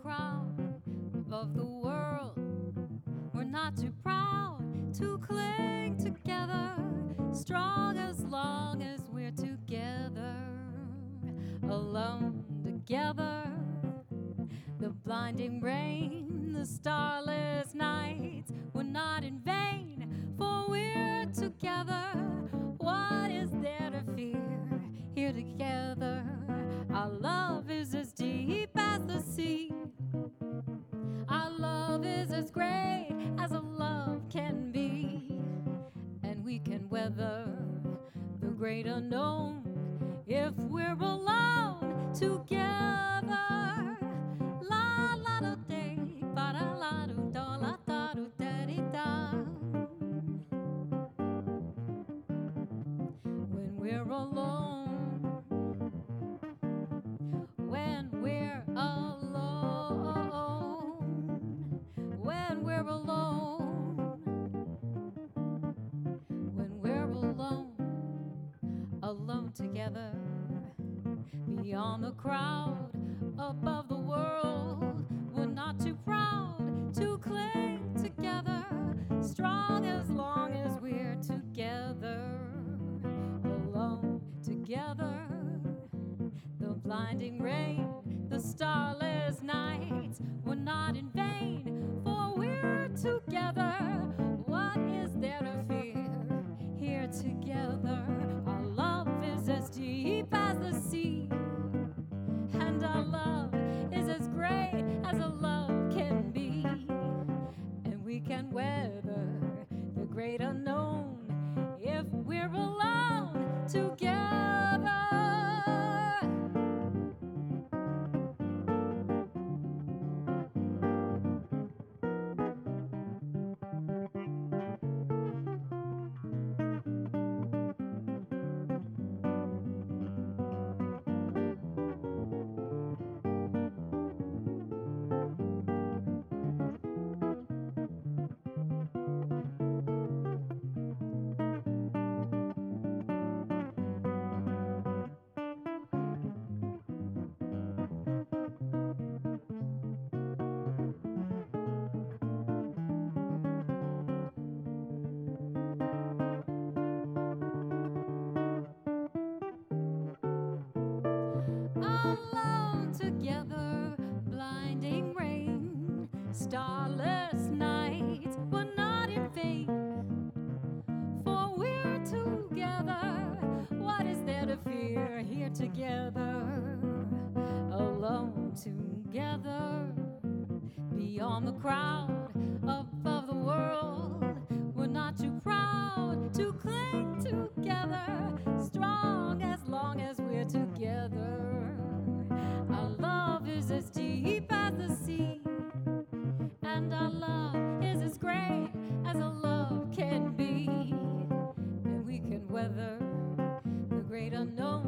crowd of the world. We're not too proud to cling together, strong as long as we're together. Alone together, the blinding rain, the starless nights were not in vain, for we're together. What is there to fear? Here together, our love is as deep as the sea. Our love is as great as a love can be, and we can weather the great unknown if we're alone together. La la do day, ba da la do do la da do da di da. When we're alone, when we're alone, when we're alone, when we're alone, alone together, beyond the crowd, above the world. We're not too proud to cling together, strong as long as we're together. Alone together, the blinding rain, the starless nights were not in vain, for we're together. What is there to fear? Here together, our love is as deep as the sea, and our love is as great as a love can be, and we can weather the great unknown if we're alone together. Alone together, blinding rain, starless nights were not in vain, for we're together. What is there to fear? Here together, alone together, beyond the crowd, above the world. We're not too proud to cling together, strong as long as we're together. Our love is as deep as the sea, and our love is as great as a love can be, and we can weather the great unknown